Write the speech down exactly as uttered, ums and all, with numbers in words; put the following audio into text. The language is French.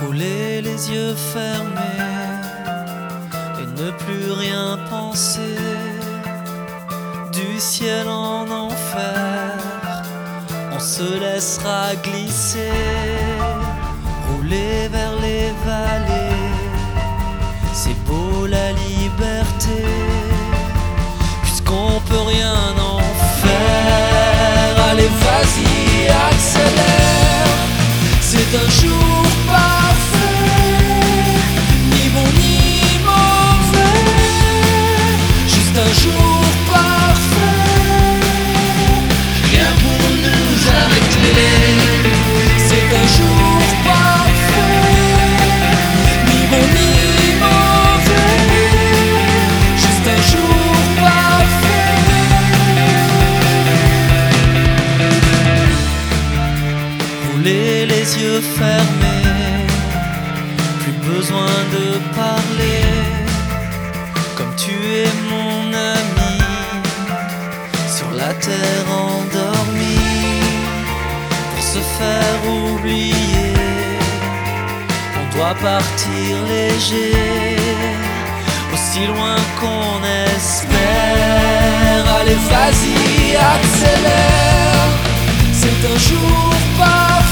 Rouler les yeux fermés et ne plus rien penser, du ciel en enfer, on se laissera glisser. Rouler vers les vallées, c'est beau la liberté, puisqu'on peut rien en faire. Allez vas-y, accélère, c'est un jour parfait, ni bon ni mauvais, juste un jour parfait, rien pour nous arrêter. C'est un jour parfait, ni bon ni mauvais, juste un jour parfait. Rouler les yeux fermés, plus besoin de parler, comme tu es mon ami, sur la terre endormie, pour se faire oublier, on doit partir léger, aussi loin qu'on espère. Allez vas-y, accélère, c'est un jour parfait.